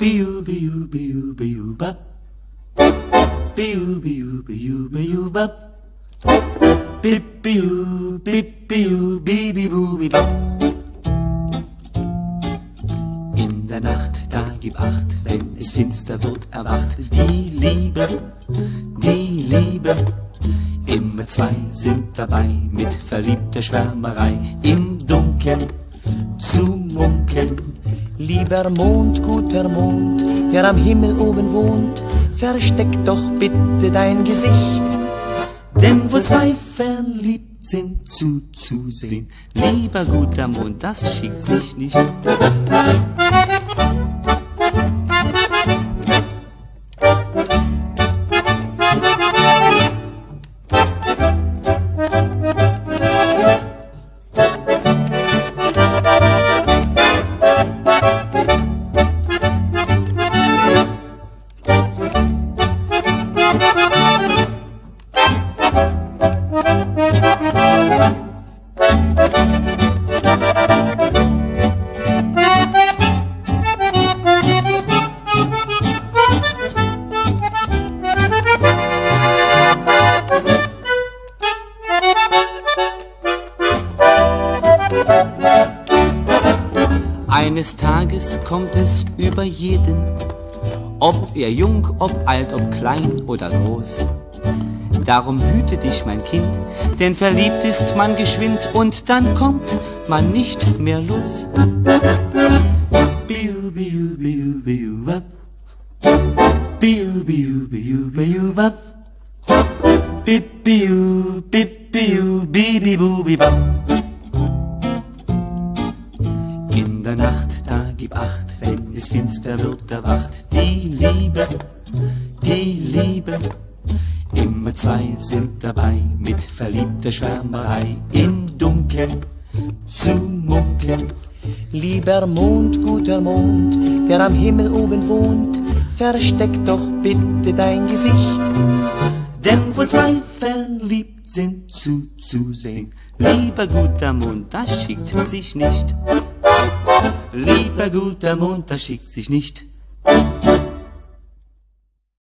Biu, biu, biu, biu, bap. Biu, biu, biu, biu, bap. Bip, biu, bip, biu, bibi, bubi, bap. In der Nacht, da gib Acht, wenn es finster wird, erwacht die Liebe, die Liebe. Immer zwei sind dabei mit verliebter Schwärmerei im Dunkeln zu munkeln. Lieber Mond, guter Mond, der am Himmel oben wohnt, versteck doch bitte dein Gesicht. Denn wo zwei verliebt sind, zuzusehen, lieber guter Mond, das schickt sich nicht. Eines Tages kommt es über jeden, ob er jung, ob alt, ob klein oder groß. Darum hüte dich, mein Kind, denn verliebt ist man geschwind und dann kommt man nicht mehr los. Biu, biu, biu, biu, bap. Biu, biu, biu, biu, bap. Bip, biu, bip, biu, bibi, bubi, bap. In der Nacht, da gib Acht, wenn es finster wird, erwacht die Liebe, die Liebe. Immer zwei sind dabei mit verliebter Schwärmerei im Dunkeln zu munkeln. Lieber Mond, guter Mond, der am Himmel oben wohnt, versteck doch bitte dein Gesicht. Denn wo zwei verliebt sind, zuzusehen, lieber guter Mond, das schickt sich nicht. Lieber guter Mond, das schickt sich nicht.